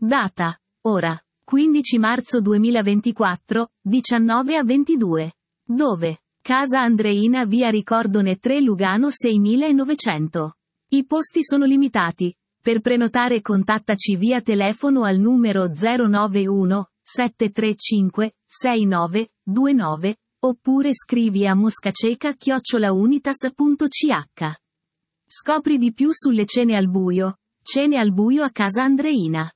Data, ora, 15 marzo 2024, 19 a 22. Dove? Casa Andreina, via Ricordone 3 Lugano 6900. I posti sono limitati. Per prenotare contattaci via telefono al numero 091 735 6929 oppure scrivi a moscaceca@unitas.ch. Scopri di più sulle cene al buio a Casa Andreina.